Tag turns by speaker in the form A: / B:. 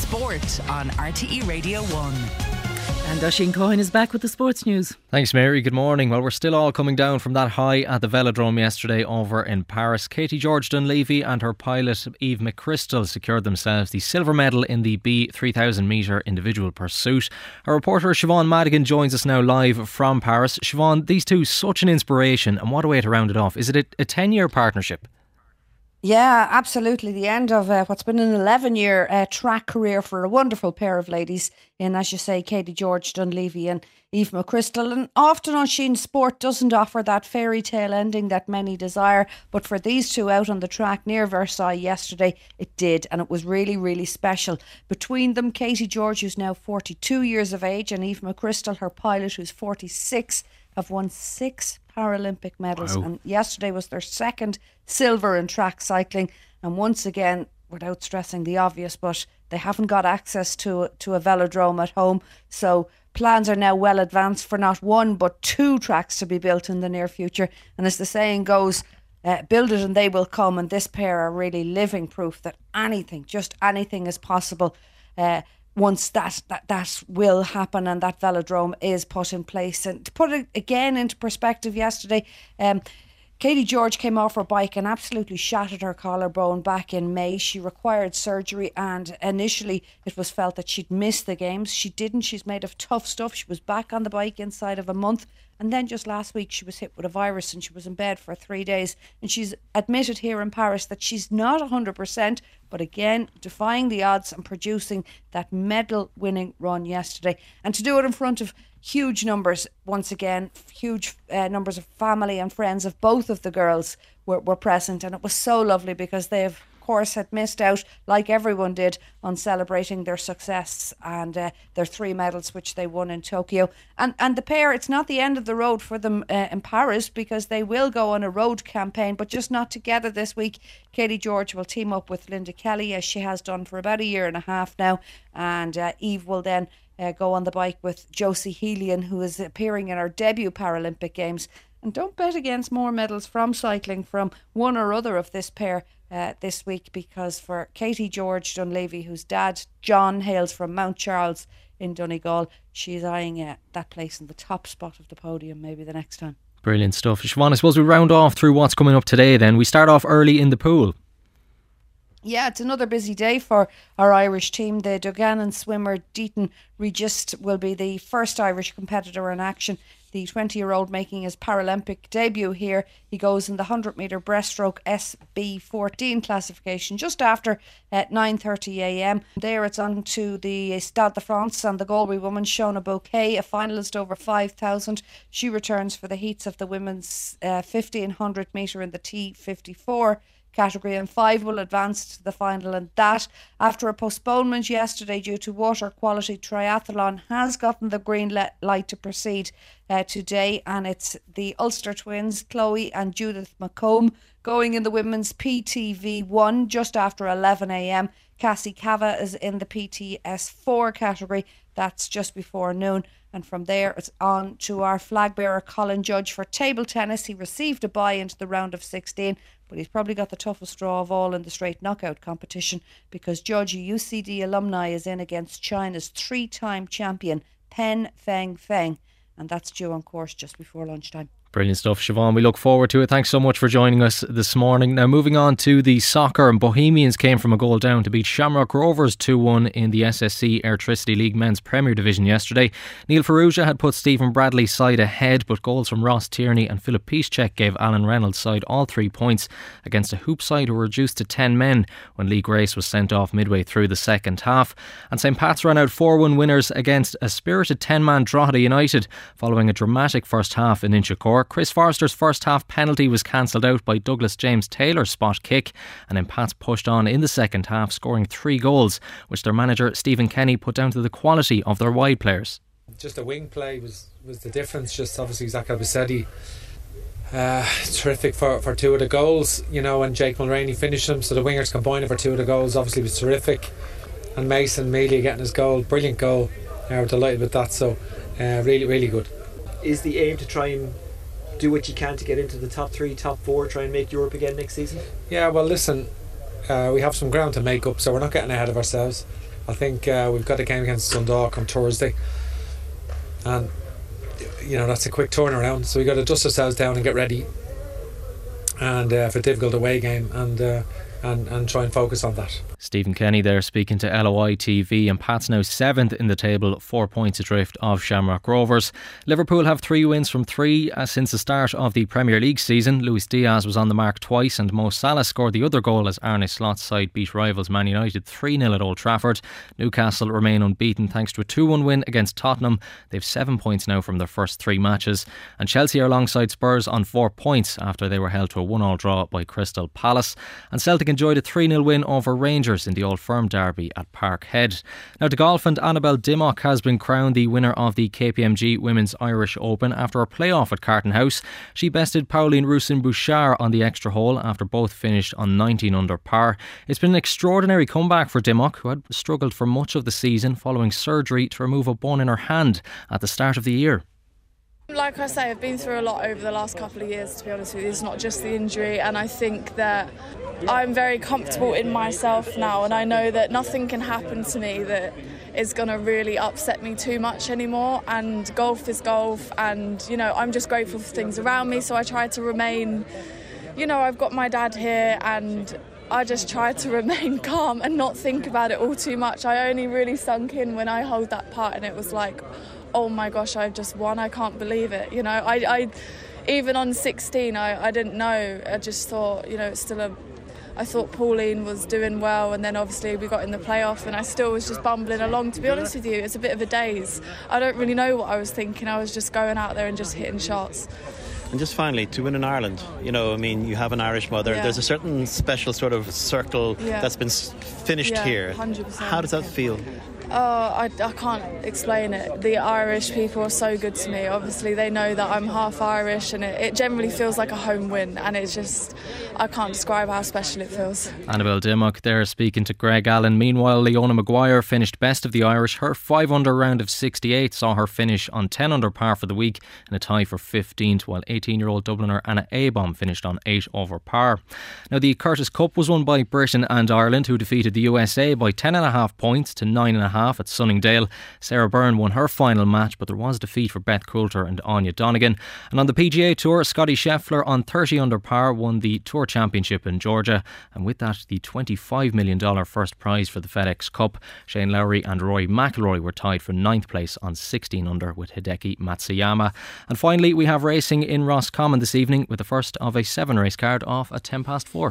A: Sport on RTE Radio 1.
B: And Oisin Cohen is back with the sports news.
C: Thanks, Mary. Good morning. Well, we're still all coming down from that high at the Velodrome yesterday over in Paris. Katie George Dunleavy and her pilot Eve McChrystal secured themselves the silver medal in the B3000 metre individual pursuit. Our reporter Siobhan Madigan joins us now live from Paris. Siobhan, these two, such an inspiration, and what a way to round it off. Is it a 10-year partnership?
D: Yeah, absolutely. The end of what's been an 11-year track career for a wonderful pair of ladies in, as you say, Katie George Dunleavy and Eve McChrystal. And often Oisin, sport doesn't offer that fairy tale ending that many desire. But for these two out on the track near Versailles yesterday, it did. And it was really, really special. Between them, Katie George, who's now 42 years of age, and Eve McChrystal, her pilot, who's 46, have won 6 Paralympic medals. Wow. And yesterday was their second silver in track cycling. And once again, without stressing the obvious, but they haven't got access to a velodrome at home. So plans are now well advanced for not one but 2 tracks to be built in the near future. And as the saying goes, build it and they will come. And this pair are really living proof that anything, just anything is possible once that will happen and that velodrome is put in place. And to put it again into perspective, yesterday Katie George came off her bike and absolutely shattered her collarbone back in May. She required surgery, and initially it was felt that she'd missed the games. She didn't. She's made of tough stuff. She was back on the bike inside of a month, and then just last week she was hit with a virus and she was in bed for 3 days. And she's admitted here in Paris that she's not 100%, but again, defying the odds and producing that medal-winning run yesterday. And to do it in front of huge numbers, once again, huge numbers of family and friends of both of the girls were present. And it was so lovely because they, of course, had missed out, like everyone did, on celebrating their success and their 3 medals which they won in Tokyo. And the pair, it's not the end of the road for them in Paris, because they will go on a road campaign, but just not together this week. Katie George will team up with Linda Kelly, as she has done for about a year and a half now, and Eve will then go on the bike with Josie Helian, who is appearing in her debut Paralympic Games. And don't bet against more medals from cycling from one or other of this pair this week, because for Katie George Dunleavy, whose dad John hails from Mount Charles in Donegal, she's eyeing that place in the top spot of the podium maybe the next time.
C: Brilliant stuff. Siobhan, I suppose we round off through what's coming up today then. We start off early in the pool.
D: Yeah, it's another busy day for our Irish team. The Dungannon swimmer Deaton Regist will be the first Irish competitor in action. The 20-year-old making his Paralympic debut here. He goes in the 100-metre breaststroke SB14 classification just after 9:30am. There it's on to the Stade de France, and the Galway woman Shona Bouquet, a finalist over 5,000. She returns for the heats of the women's 1500 metre in the T54 category, and 5 will advance to the final. And that, after a postponement yesterday due to water quality, triathlon has gotten the green light to proceed today, and it's the Ulster twins Chloe and Judith McComb going in the women's PTV1 just after 11am. Cassie Cava is in the PTS4 category. That's just before noon. And from there, it's on to our flag bearer, Colin Judge, for table tennis. He received a bye into the round of 16, but he's probably got the toughest draw of all in the straight knockout competition, because Judge, a UCD alumni, is in against China's 3-time champion, Pen Feng Feng. And that's due on course just before lunchtime.
C: Brilliant stuff, Siobhan. We look forward to it. Thanks so much for joining us this morning. Now, moving on to the soccer, and Bohemians came from a goal down to beat Shamrock Rovers 2-1 in the SSC Airtricity League Men's Premier Division yesterday. Neil Ferrugia had put Stephen Bradley's side ahead, but goals from Ross Tierney and Philip Piszczek gave Alan Reynolds' side all 3 points against a hoop side who were reduced to 10 men when Lee Grace was sent off midway through the second half. And St Pat's ran out 4-1 winners against a spirited 10-man Drogheda United following a dramatic first half in Inchicore. Chris Forrester's first half penalty was cancelled out by Douglas James Taylor's spot kick, and then Pats pushed on in the second half, scoring 3 goals, which their manager Stephen Kenny put down to the quality of their wide players.
E: Just the wing play was the difference. Just obviously Zach Albacete, terrific for 2 of the goals, you know, and Jake Mulroney finished them, so the wingers combining for 2 of the goals obviously was terrific. And Mason Mealy getting his goal, brilliant goal. We're delighted with that, so really, really good.
F: Is the aim to try and do what you can to get into the top 3, top 4, try and make Europe again next season?
E: Yeah, well listen, we have some ground to make up, so we're not getting ahead of ourselves. I think we've got a game against Dundalk on Thursday, and that's a quick turnaround, so we've got to dust ourselves down and get ready and for a difficult away game, and try and focus on that.
C: Stephen Kenny there speaking to LOI TV, and Pat's now 7th in the table, 4 points adrift of Shamrock Rovers. Liverpool have 3 wins from 3 since the start of the Premier League season. Luis Diaz was on the mark twice and Mo Salah scored the other goal as Arne Slot's side beat rivals Man United 3-0 at Old Trafford. Newcastle remain unbeaten thanks to a 2-1 win against Tottenham. They've 7 points now from their first 3 matches, and Chelsea are alongside Spurs on 4 points after they were held to a 1-1 draw by Crystal Palace, and Celtic enjoyed a 3-0 win over Rangers in the Old Firm derby at Parkhead. Now to golf, and Annabelle Dimmock has been crowned the winner of the KPMG Women's Irish Open after a playoff at Carton House. She bested Pauline Roussin-Bouchard on the extra hole after both finished on 19 under par. It's been an extraordinary comeback for Dimmock, who had struggled for much of the season following surgery to remove a bone in her hand at the start of the year.
G: Like I say, I've been through a lot over the last couple of years, to be honest with you. It's not just the injury, and I think that I'm very comfortable in myself now, and I know that nothing can happen to me that is going to really upset me too much anymore. And golf is golf, and I'm just grateful for things around me, so I try to remain, I've got my dad here, and I just try to remain calm and not think about it all too much. I only really sunk in when I held that putt, and it was like, oh my gosh, I've just won, I can't believe it. I even on 16, I didn't know. I just thought, it's still I thought Pauline was doing well, and then obviously we got in the playoff and I still was just bumbling along. To be honest with you, it's a bit of a daze. I don't really know what I was thinking. I was just going out there and just hitting shots.
H: And just finally, to win in Ireland, you have an Irish mother.
G: Yeah.
H: There's a certain special sort of circle that's been finished here.
G: 100%.
H: How does that feel?
G: I can't explain it. The Irish people are so good to me. Obviously, they know that I'm half Irish, and it generally feels like a home win, and it's just, I can't describe how special it feels.
C: Annabelle Dimmock there speaking to Greg Allen. Meanwhile, Leona Maguire finished best of the Irish. Her 5 under round of 68 saw her finish on 10 under par for the week in a tie for 15th, while 18-year-old Dubliner Anna Abom finished on 8 over par. Now, the Curtis Cup was won by Britain and Ireland, who defeated the USA by 10.5 points to 9.5 at Sunningdale. Sarah Byrne won her final match, but there was defeat for Beth Coulter and Anya Donegan. And on the PGA Tour, Scotty Scheffler on 30 under par won the Tour Championship in Georgia, and with that the $25 million first prize for the FedEx Cup. Shane Lowry and Rory McIlroy were tied for 9th place on 16 under with Hideki Matsuyama. And finally, we have racing in Roscommon this evening with the first of a 7 race card off at 4:10.